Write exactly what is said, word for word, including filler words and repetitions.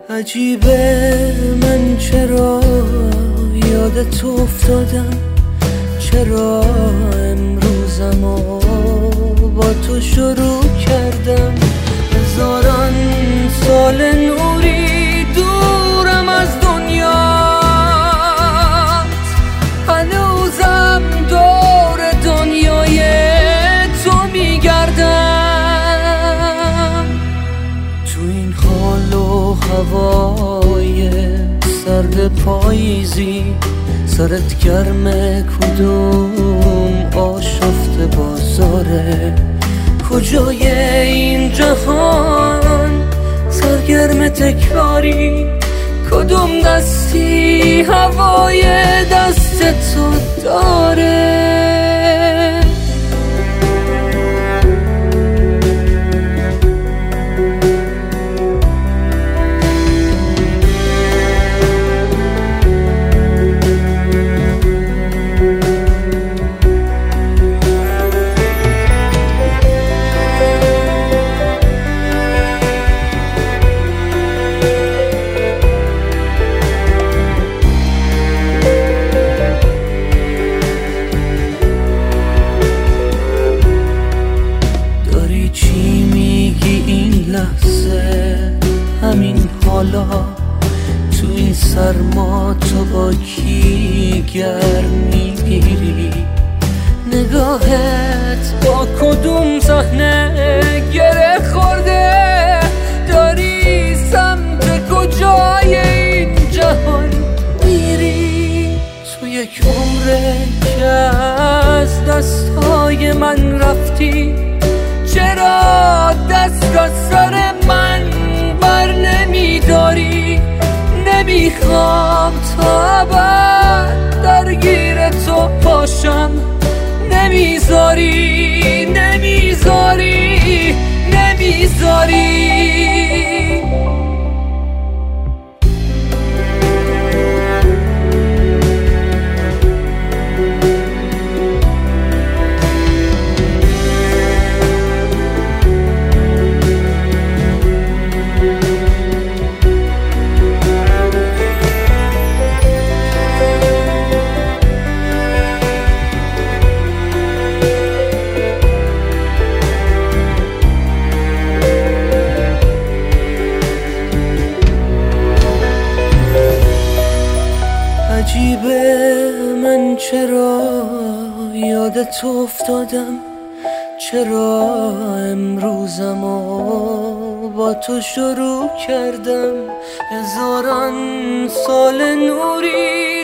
عجیبه من چرا یاد تو افتادم، چرا امروزمو با تو شروع کردم. هزاران سال نوری دورم از دنیا، هنوزم دور دنیای تو میگردم. تو این حال و هوای سرد پاییزی، سرت گرمه کدوم آشفته بازاره، کجای این جهان سرگرم تکراری، کدوم دستی هوای دست تو داره. همین حالا تو این سرما تو با کی گرم میگیری؟ نگاهت با کدوم صحنه گره خورده؟ داری سمت کجای این جهان میری؟ تو یک عمره که از دستهای من رفتی، چرا دست از سر من بر نمیداری؟ نمیخوام تا ابد درگیر تو باشم، نمیذاری نمیذاری نمیذاری. عجیبه من چرا یاد تو افتادم، چرا امروزمو با تو شروع کردم. هزاران سال نوری